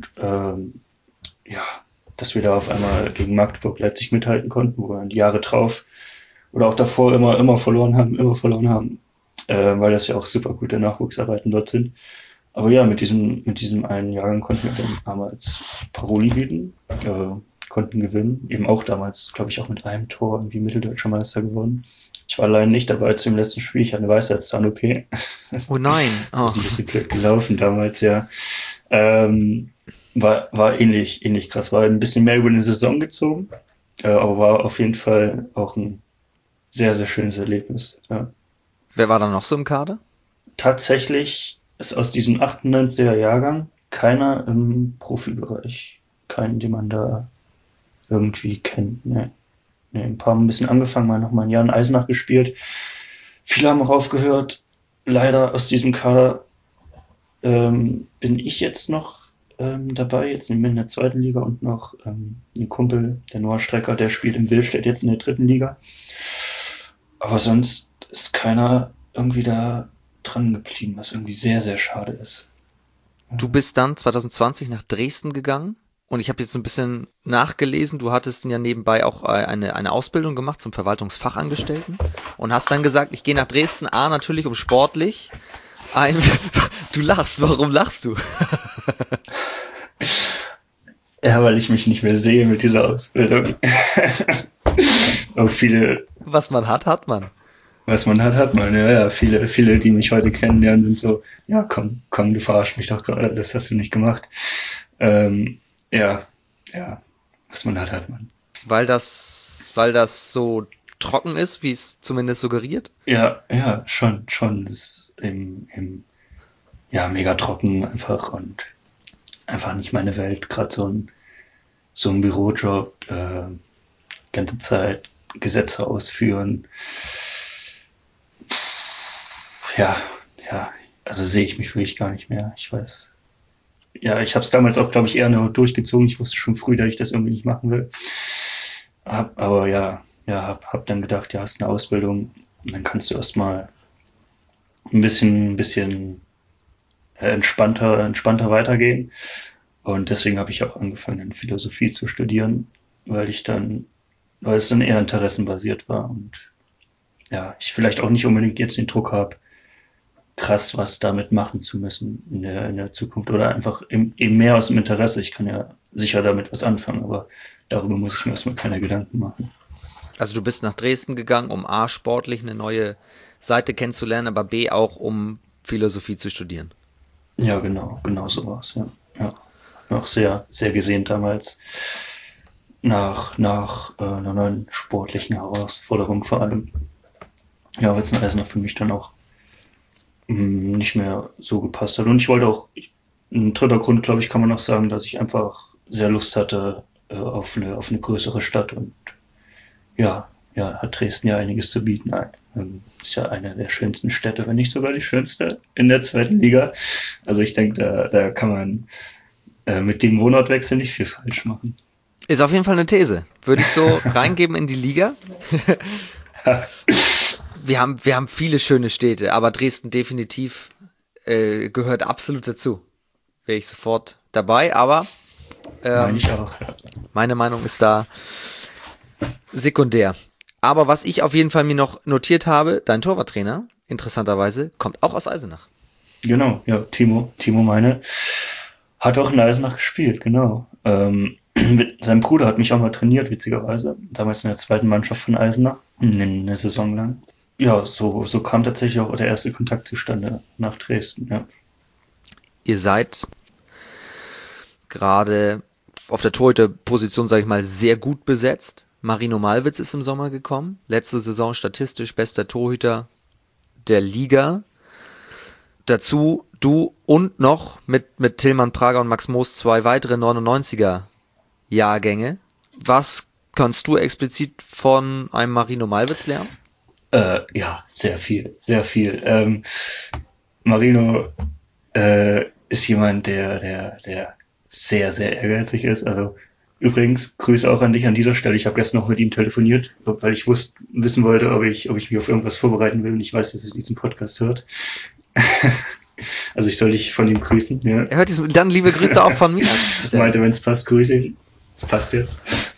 Speaker 2: dass wir da auf einmal gegen Magdeburg, Leipzig mithalten konnten, wo wir die Jahre drauf oder auch davor immer verloren haben, weil das ja auch super gute Nachwuchsarbeiten dort sind. Aber ja, mit diesem einen Jahrgang konnten wir dann damals Paroli bieten, konnten gewinnen. Eben auch damals, glaube ich, auch mit einem Tor irgendwie mitteldeutscher Meister geworden. Ich war allein nicht dabei zu dem letzten Spiel, ich hatte eine Weisheitszahn-OP.
Speaker 1: Oh nein.
Speaker 2: Das ist ein bisschen blöd gelaufen damals, ja. Ähm, war ähnlich krass, war ein bisschen mehr über eine Saison gezogen, aber war auf jeden Fall auch ein sehr, sehr schönes Erlebnis. Ja.
Speaker 1: Wer war da noch so im Kader?
Speaker 2: Tatsächlich ist aus diesem 98er Jahrgang keiner im Profibereich. Keinen, den man da irgendwie kennt. Nee. Nee, ein paar haben ein bisschen angefangen, mal nochmal ein Jahr in Eisenach gespielt. Viele haben auch aufgehört. Leider aus diesem Kader bin ich jetzt noch dabei, jetzt in der zweiten Liga und noch ein Kumpel, der Noah Strecker, der spielt in Willstedt jetzt in der dritten Liga. Aber sonst ist keiner irgendwie da dran geblieben, was irgendwie sehr, sehr schade ist.
Speaker 1: Du bist dann 2020 nach Dresden gegangen und ich habe jetzt so ein bisschen nachgelesen, du hattest ja nebenbei auch eine Ausbildung gemacht zum Verwaltungsfachangestellten und hast dann gesagt, ich gehe nach Dresden, natürlich um sportlich. Du lachst, warum lachst du?
Speaker 2: Ja, weil ich mich nicht mehr sehe mit dieser Ausbildung. Aber
Speaker 1: Was man hat, hat man.
Speaker 2: was man hat man. Ja, viele, die mich heute kennenlernen, sind so, ja, komm, du verarsch mich doch gerade, das hast du nicht gemacht. Ja, was man hat man.
Speaker 1: Weil das so trocken ist, wie es zumindest suggeriert?
Speaker 2: Ja, schon. Das ist ja, mega trocken einfach und einfach nicht meine Welt. Gerade so ein Bürojob, ganze Zeit Gesetze ausführen. Ja, also sehe ich mich wirklich gar nicht mehr. Ich weiß. Ja, ich habe es damals auch, glaube ich, eher nur durchgezogen. Ich wusste schon früh, dass ich das irgendwie nicht machen will. Aber hab dann gedacht, ja, hast eine Ausbildung, dann kannst du erstmal ein bisschen entspannter weitergehen. Und deswegen habe ich auch angefangen, Philosophie zu studieren, weil es dann eher interessenbasiert war und ja, ich vielleicht auch nicht unbedingt jetzt den Druck habe, krass was damit machen zu müssen in der Zukunft oder einfach eben mehr aus dem Interesse. Ich kann ja sicher damit was anfangen, aber darüber muss ich mir erstmal keine Gedanken machen.
Speaker 1: Also du bist nach Dresden gegangen, um A, sportlich eine neue Seite kennenzulernen, aber B, auch um Philosophie zu studieren.
Speaker 2: Ja, genau so war's, ja. Ja. Noch sehr, sehr gesehen damals nach einer neuen sportlichen Herausforderung vor allem. Ja, weil es noch für mich dann auch nicht mehr so gepasst hat. Und ich wollte auch, ein dritter Grund, glaube ich, kann man noch sagen, dass ich einfach sehr Lust hatte auf eine größere Stadt und ja, hat Dresden ja einiges zu bieten. Ist ja eine der schönsten Städte, wenn nicht sogar die schönste in der zweiten Liga. Also ich denke, da kann man mit dem Wohnortwechsel nicht viel falsch machen.
Speaker 1: Ist auf jeden Fall eine These. Würde ich so reingeben in die Liga. Wir haben viele schöne Städte, aber Dresden definitiv gehört absolut dazu. Wäre ich sofort dabei, aber
Speaker 2: Meine ich auch. Ja.
Speaker 1: meine Meinung ist da sekundär. Aber was ich auf jeden Fall mir noch notiert habe, dein Torwarttrainer, interessanterweise, kommt auch aus Eisenach.
Speaker 2: Genau, ja, Timo Meine hat auch in Eisenach gespielt, genau. Sein Bruder hat mich auch mal trainiert, witzigerweise. Damals in der zweiten Mannschaft von Eisenach, eine Saison lang. Ja, so kam tatsächlich auch der erste Kontakt zustande nach Dresden, ja.
Speaker 1: Ihr seid gerade auf der Torhüterposition, sage ich mal, sehr gut besetzt. Marino Malwitz ist im Sommer gekommen. Letzte Saison statistisch bester Torhüter der Liga. Dazu du und noch mit Tillmann Prager und Max Moos 2 weitere 99er Jahrgänge. Was kannst du explizit von einem Marino Malwitz lernen?
Speaker 2: Ja, sehr viel, sehr viel. Marino ist jemand, der sehr, sehr ehrgeizig ist. Also übrigens, Grüße auch an dich an dieser Stelle. Ich habe gestern noch mit ihm telefoniert, weil ich wissen wollte, ob ich mich auf irgendwas vorbereiten will und ich weiß, dass er diesen Podcast hört. Also ich soll dich von ihm grüßen. Ja.
Speaker 1: Er hört diesen, dann liebe Grüße auch von mir.
Speaker 2: Ich meinte, wenn es passt, grüße ihn. Es passt jetzt.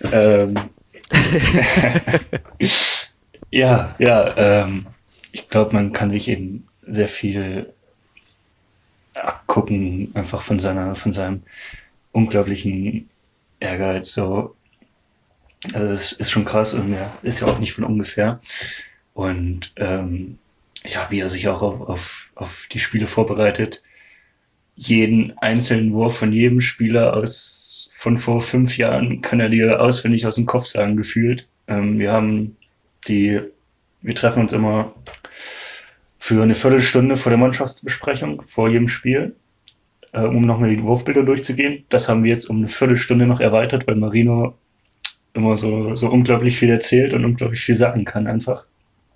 Speaker 2: Ich glaube, man kann sich eben sehr viel abgucken, einfach von seinem unglaublichen Ehrgeiz. So, also das ist schon krass und er ist ja auch nicht von ungefähr. Und wie er sich auch auf die Spiele vorbereitet, jeden einzelnen Wurf von jedem Spieler von vor 5 Jahren kann er dir auswendig aus dem Kopf sagen, gefühlt. Wir treffen uns immer für eine Viertelstunde vor der Mannschaftsbesprechung, vor jedem Spiel, um nochmal die Wurfbilder durchzugehen. Das haben wir jetzt um eine Viertelstunde noch erweitert, weil Marino immer so unglaublich viel erzählt und unglaublich viel sagen kann einfach.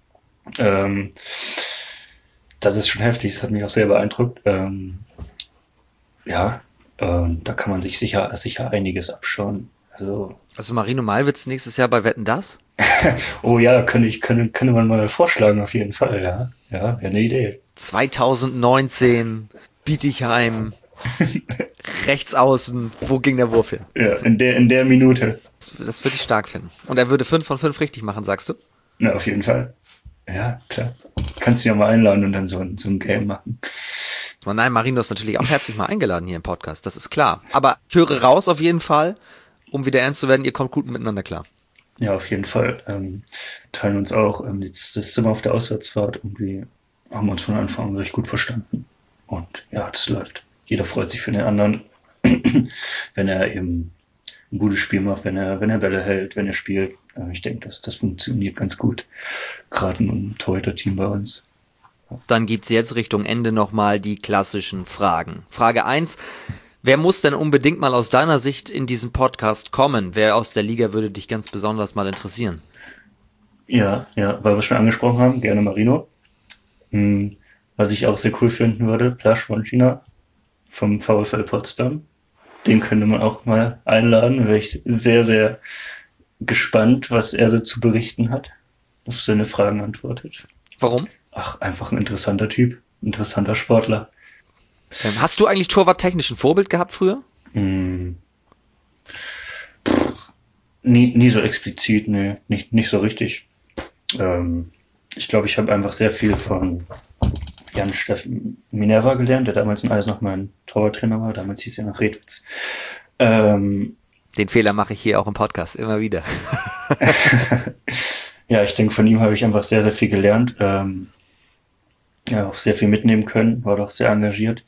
Speaker 2: Das ist schon heftig, das hat mich auch sehr beeindruckt. Da kann man sich sicher einiges abschauen.
Speaker 1: Also Marino Malwitz nächstes Jahr bei Wetten, dass?
Speaker 2: Oh ja, könnte man mal vorschlagen, auf jeden Fall, ja. Ja, wäre eine Idee.
Speaker 1: 2019, Bietigheim, rechts außen, wo ging der Wurf hin?
Speaker 2: Ja, in der Minute.
Speaker 1: Das würde ich stark finden. Und er würde 5 von 5 richtig machen, sagst du?
Speaker 2: Na, auf jeden Fall. Ja, klar. Kannst du ja mal einladen und dann so ein Game machen.
Speaker 1: Oh nein, Marino ist natürlich auch herzlich mal eingeladen hier im Podcast, das ist klar. Aber ich höre raus auf jeden Fall, um wieder ernst zu werden, ihr kommt gut miteinander klar.
Speaker 2: Ja, auf jeden Fall. Teilen uns auch. Das Zimmer auf der Auswärtsfahrt irgendwie haben wir uns von Anfang an recht gut verstanden. Und ja, das läuft. Jeder freut sich für den anderen, wenn er eben ein gutes Spiel macht, wenn er Bälle hält, wenn er spielt. Ich denke, das funktioniert ganz gut. Gerade ein Torhüter-Team bei uns.
Speaker 1: Dann gibt's jetzt Richtung Ende nochmal die klassischen Fragen. Frage 1. Wer muss denn unbedingt mal aus deiner Sicht in diesen Podcast kommen? Wer aus der Liga würde dich ganz besonders mal interessieren?
Speaker 2: Ja, weil wir schon angesprochen haben, gerne Marino. Was ich auch sehr cool finden würde, Blaž Swančína vom VfL Potsdam. Den könnte man auch mal einladen. Da wäre ich sehr, sehr gespannt, was er so zu berichten hat. Auf seine Fragen antwortet.
Speaker 1: Warum?
Speaker 2: Ach, einfach ein interessanter Typ, interessanter Sportler.
Speaker 1: Hast du eigentlich torwarttechnisch ein Vorbild gehabt früher?
Speaker 2: Nie so explizit, nee, nicht so richtig. Ich glaube, ich habe einfach sehr viel von Jan-Steffen Minerva gelernt, der damals in Eisenach mein Torwarttrainer war. Damals hieß er noch Redwitz.
Speaker 1: Den Fehler mache ich hier auch im Podcast immer wieder.
Speaker 2: Ja, ich denke, von ihm habe ich einfach sehr, sehr viel gelernt. Auch sehr viel mitnehmen können, war doch sehr engagiert.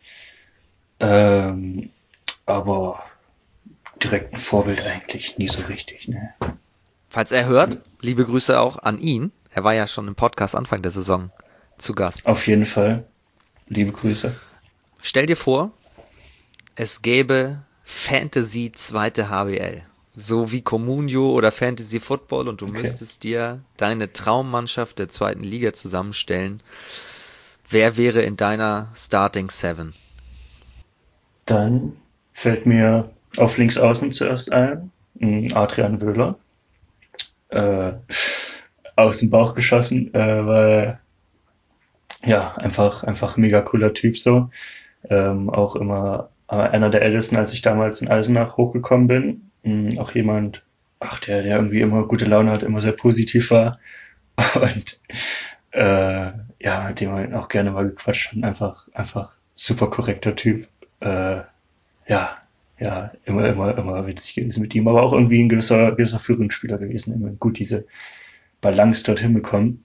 Speaker 2: Aber direkt ein Vorbild eigentlich nie so richtig. Ne.
Speaker 1: Falls er hört, liebe Grüße auch an ihn. Er war ja schon im Podcast Anfang der Saison zu Gast.
Speaker 2: Auf jeden Fall. Liebe Grüße.
Speaker 1: Stell dir vor, es gäbe Fantasy zweite HBL. So wie Comunio oder Fantasy Football und du müsstest dir deine Traummannschaft der zweiten Liga zusammenstellen. Wer wäre in deiner Starting Seven?
Speaker 2: Dann fällt mir auf links außen zuerst ein, Adrian Wöhler. Aus dem Bauch geschossen, weil ja, einfach mega cooler Typ so. Auch immer einer der Ältesten, als ich damals in Eisenach hochgekommen bin. Auch jemand, der irgendwie immer gute Laune hat, immer sehr positiv war. Und mit dem man auch gerne mal gequatscht hat. Einfach super korrekter Typ. Immer witzig gewesen mit ihm, aber auch irgendwie ein gewisser Führungsspieler gewesen. Immer gut diese Balance dort hinbekommen.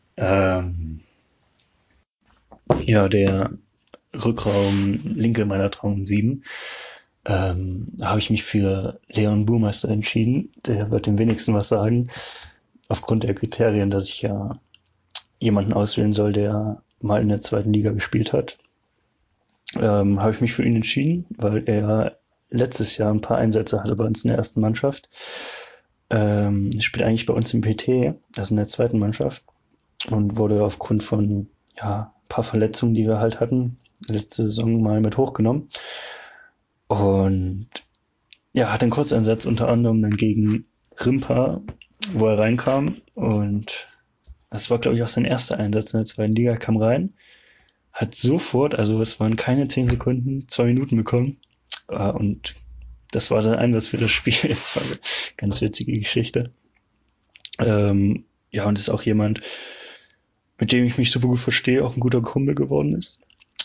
Speaker 2: Der Rückraum linke meiner Traum 7. Habe ich mich für Leon Burmeister entschieden. Der wird dem wenigsten was sagen. Aufgrund der Kriterien, dass ich ja jemanden auswählen soll, der mal in der zweiten Liga gespielt hat. Habe ich mich für ihn entschieden, weil er letztes Jahr ein paar Einsätze hatte bei uns in der ersten Mannschaft. Spielt eigentlich bei uns im PT, also in der zweiten Mannschaft, und wurde aufgrund von ein paar Verletzungen, die wir halt hatten, letzte Saison mal mit hochgenommen. Und hat einen Kurzeinsatz unter anderem dann gegen Rimpa, wo er reinkam, und das war, glaube ich, auch sein erster Einsatz in der zweiten Liga, kam rein, hat sofort, also es waren keine 10 Sekunden, 2 Minuten bekommen, und das war sein Einsatz für das Spiel. Das war eine ganz witzige Geschichte. Und ist auch jemand, mit dem ich mich super gut verstehe, auch ein guter Kumpel geworden ist.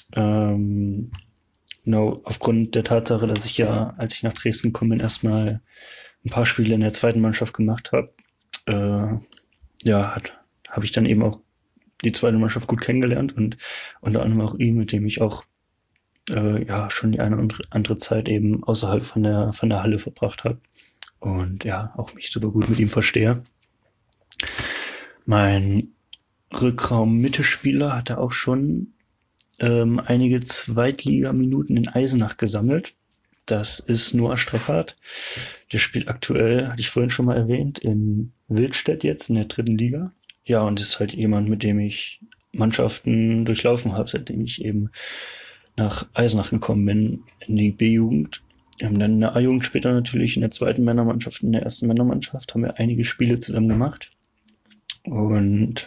Speaker 2: Aufgrund der Tatsache, dass ich ja, als ich nach Dresden gekommen bin, erstmal ein paar Spiele in der zweiten Mannschaft gemacht habe, habe ich dann eben auch die zweite Mannschaft gut kennengelernt und unter anderem auch ihn, mit dem ich auch ja schon die eine und andere Zeit eben außerhalb von der Halle verbracht habe und ja auch mich super gut mit ihm verstehe. Mein Rückraum-Mittelspieler hatte auch schon einige Zweitligaminuten in Eisenach gesammelt. Das ist Noah Streckhardt. Der spielt aktuell, hatte ich vorhin schon mal erwähnt, in Wildstedt jetzt in der 3. Liga. Ja, und ist halt jemand, mit dem ich Mannschaften durchlaufen habe, seitdem ich eben nach Eisenach gekommen bin, in die B-Jugend. Dann in der A-Jugend später natürlich in der 2. Männermannschaft, in der 1. Männermannschaft haben wir einige Spiele zusammen gemacht. Und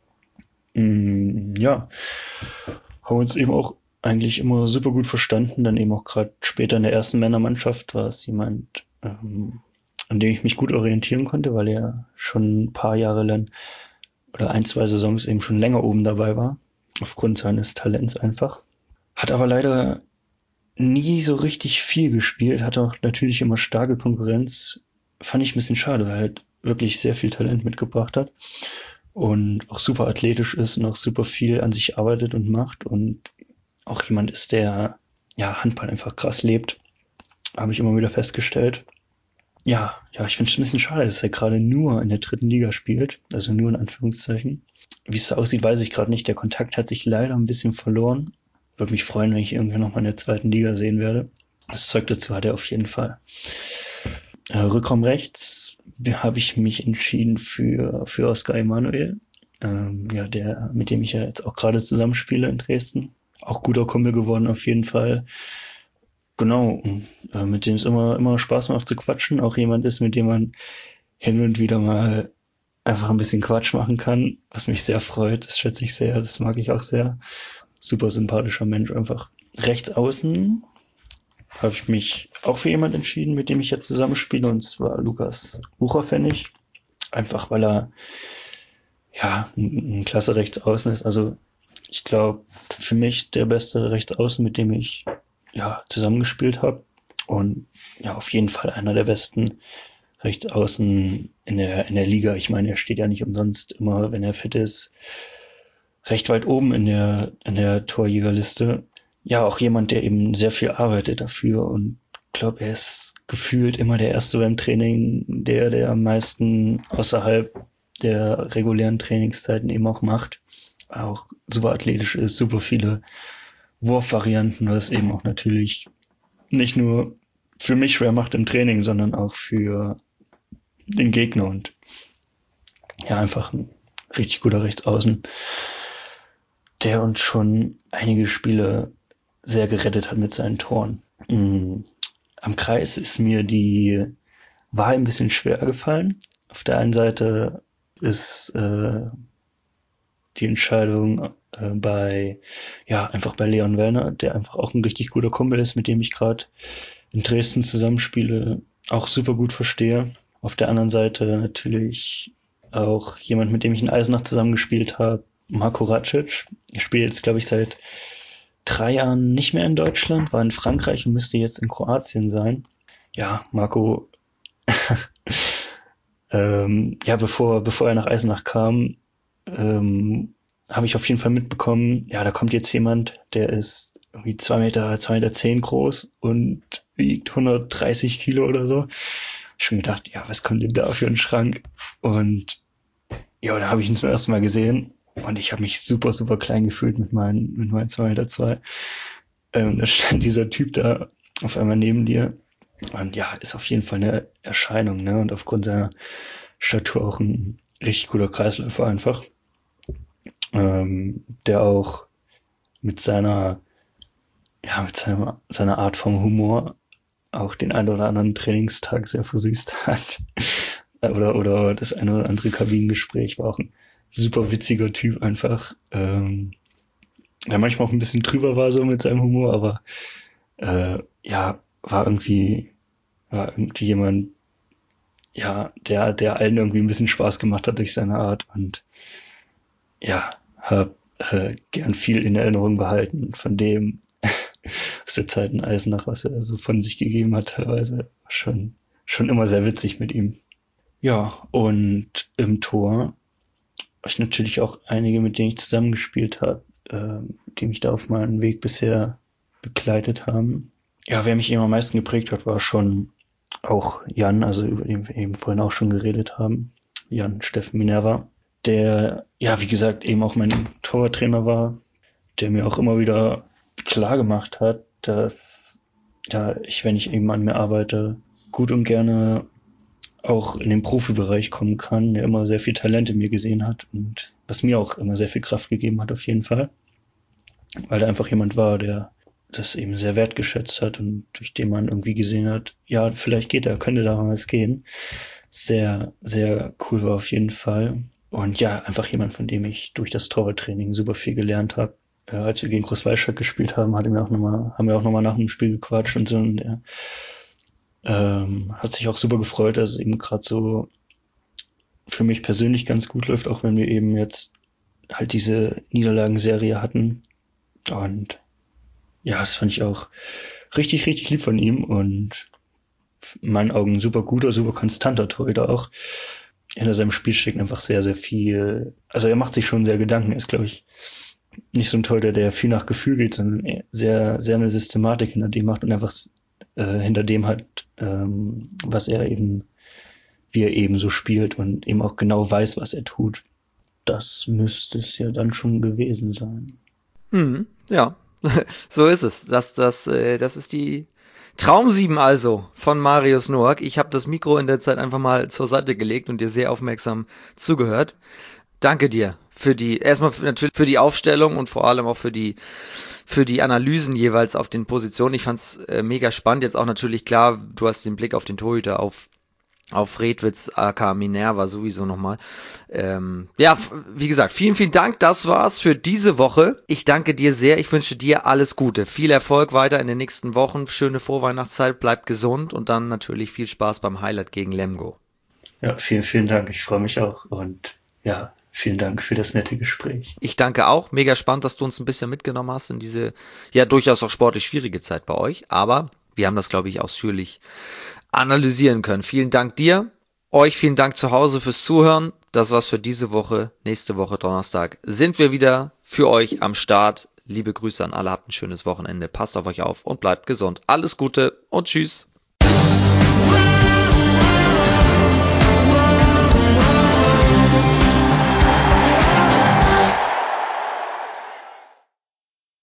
Speaker 2: ja, haben uns eben auch eigentlich immer super gut verstanden. Dann eben auch gerade später in der 1. Männermannschaft war es jemand, an dem ich mich gut orientieren konnte, weil er schon ein paar Jahre lang oder 1, 2 Saisons eben schon länger oben dabei war, aufgrund seines Talents einfach. Hat aber leider nie so richtig viel gespielt, hat auch natürlich immer starke Konkurrenz. Fand ich ein bisschen schade, weil er halt wirklich sehr viel Talent mitgebracht hat und auch super athletisch ist und auch super viel an sich arbeitet und macht und auch jemand ist, der ja Handball einfach krass lebt, habe ich immer wieder festgestellt. Ja, ich finde es ein bisschen schade, dass er gerade nur in der 3. Liga spielt, also nur in Anführungszeichen. Wie es aussieht, weiß ich gerade nicht. Der Kontakt hat sich leider ein bisschen verloren. Würde mich freuen, wenn ich irgendwann nochmal in der 2. Liga sehen werde. Das Zeug dazu hat er auf jeden Fall. Rückraum rechts habe ich mich entschieden für Oskar Emanuel, mit dem ich ja jetzt auch gerade zusammenspiele in Dresden. Auch guter Kumpel geworden auf jeden Fall. Genau, mit dem es immer Spaß macht zu quatschen. Auch jemand ist, mit dem man hin und wieder mal einfach ein bisschen Quatsch machen kann, was mich sehr freut. Das schätze ich sehr, das mag ich auch sehr. Super sympathischer Mensch einfach. Rechts außen habe ich mich auch für jemanden entschieden, mit dem ich jetzt zusammenspiele, und zwar Lukas Bucherpfennig. Einfach weil er ja ein klasse Rechtsaußen ist. Also ich glaube, für mich der beste Rechtsaußen, mit dem ich ja zusammengespielt habe. Und ja, auf jeden Fall einer der besten Rechtsaußen in der Liga. Ich meine, er steht ja nicht umsonst immer, wenn er fit ist, recht weit oben in der Torjägerliste. Ja, auch jemand, der eben sehr viel arbeitet dafür, und ich glaube, er ist gefühlt immer der Erste beim Training, der am meisten außerhalb der regulären Trainingszeiten eben auch macht. Auch super athletisch ist, super viele Wurfvarianten, was eben auch natürlich nicht nur für mich schwer macht im Training, sondern auch für den Gegner, und ja, einfach ein richtig guter Rechtsaußen, der uns schon einige Spiele sehr gerettet hat mit seinen Toren. Am Kreis ist mir die Wahl ein bisschen schwer gefallen. Auf der einen Seite ist die Entscheidung einfach bei Leon Werner, der einfach auch ein richtig guter Kumpel ist, mit dem ich gerade in Dresden zusammenspiele, auch super gut verstehe. Auf der anderen Seite natürlich auch jemand, mit dem ich in Eisenach zusammengespielt habe, Marko Racic. Er spielt jetzt, glaube ich, seit 3 Jahren nicht mehr in Deutschland, war in Frankreich und müsste jetzt in Kroatien sein. Ja, Marco, bevor er nach Eisenach kam, habe ich auf jeden Fall mitbekommen, ja, da kommt jetzt jemand, der ist irgendwie 2 Meter 10 groß und wiegt 130 Kilo oder so. Schon gedacht, ja, was kommt denn da für ein Schrank? Und ja, da habe ich ihn zum ersten Mal gesehen und ich habe mich super, super klein gefühlt mit meinen 2 Meter 2. Da stand dieser Typ da auf einmal neben dir und ja, ist auf jeden Fall eine Erscheinung, ne? Und aufgrund seiner Statur auch ein richtig guter Kreisläufer einfach. Der auch mit seiner Art vom Humor auch den einen oder anderen Trainingstag sehr versüßt hat. oder das eine oder andere Kabinengespräch, war auch ein super witziger Typ einfach. Der manchmal auch ein bisschen drüber war so mit seinem Humor, aber war irgendwie jemand, ja, der allen irgendwie ein bisschen Spaß gemacht hat durch seine Art, und ja, hab gern viel in Erinnerung behalten von dem aus der Zeit in Eisenach, was er so von sich gegeben hat, teilweise schon immer sehr witzig mit ihm. Ja, und im Tor habe ich natürlich auch einige, mit denen ich zusammengespielt habe, die mich da auf meinem Weg bisher begleitet haben. Ja, wer mich eben am meisten geprägt hat, war schon auch Jan, also über den wir eben vorhin auch schon geredet haben. Jan Steffen Minerva, der, ja, wie gesagt, eben auch mein Torwarttrainer war, der mir auch immer wieder klar gemacht hat, dass ja, wenn ich eben an mir arbeite, gut und gerne auch in den Profibereich kommen kann, der immer sehr viel Talent in mir gesehen hat und was mir auch immer sehr viel Kraft gegeben hat auf jeden Fall, weil er einfach jemand war, der das eben sehr wertgeschätzt hat und durch den man irgendwie gesehen hat, ja, vielleicht könnte da mal was gehen. Sehr, sehr cool war auf jeden Fall. Und ja, einfach jemand, von dem ich durch das Torwarttraining super viel gelernt habe. Als wir gegen Großwallstadt gespielt haben, haben wir auch nochmal nach dem Spiel gequatscht und so. Und er hat sich auch super gefreut, dass es eben gerade so für mich persönlich ganz gut läuft, auch wenn wir eben jetzt halt diese Niederlagenserie hatten. Und ja, das fand ich auch richtig, richtig lieb von ihm und in meinen Augen super guter, super konstanter Torhüter auch. Hinter seinem Spiel steckt einfach sehr, sehr viel. Also er macht sich schon sehr Gedanken. Er ist, glaube ich, nicht so ein Torhüter, der viel nach Gefühl geht, sondern sehr, sehr eine Systematik hinter dem macht und einfach hinter dem hat, was er eben, wie er eben so spielt und eben auch genau weiß, was er tut. Das müsste es ja dann schon gewesen sein.
Speaker 1: Ja, so ist es. Das ist die Traum-7 also von Marius Noack. Ich habe das Mikro in der Zeit einfach mal zur Seite gelegt und dir sehr aufmerksam zugehört. Danke dir erstmal natürlich für die Aufstellung und vor allem auch für die Analysen jeweils auf den Positionen. Ich fand's mega spannend. Jetzt auch natürlich klar, du hast den Blick auf den Torhüter, auf Redwitz, aka Minerva sowieso nochmal. Ja, wie gesagt, vielen, vielen Dank. Das war's für diese Woche. Ich danke dir sehr. Ich wünsche dir alles Gute. Viel Erfolg weiter in den nächsten Wochen. Schöne Vorweihnachtszeit. Bleib gesund und dann natürlich viel Spaß beim Highlight gegen Lemgo.
Speaker 2: Ja, vielen, vielen Dank. Ich freue mich auch und ja, vielen Dank für das nette Gespräch.
Speaker 1: Ich danke auch. Mega spannend, dass du uns ein bisschen mitgenommen hast in diese, ja, durchaus auch sportlich schwierige Zeit bei euch. Aber wir haben das, glaube ich, ausführlich analysieren können. Vielen Dank dir. Euch vielen Dank zu Hause fürs Zuhören. Das war's für diese Woche. Nächste Woche Donnerstag sind wir wieder für euch am Start. Liebe Grüße an alle. Habt ein schönes Wochenende. Passt auf euch auf und bleibt gesund. Alles Gute und tschüss.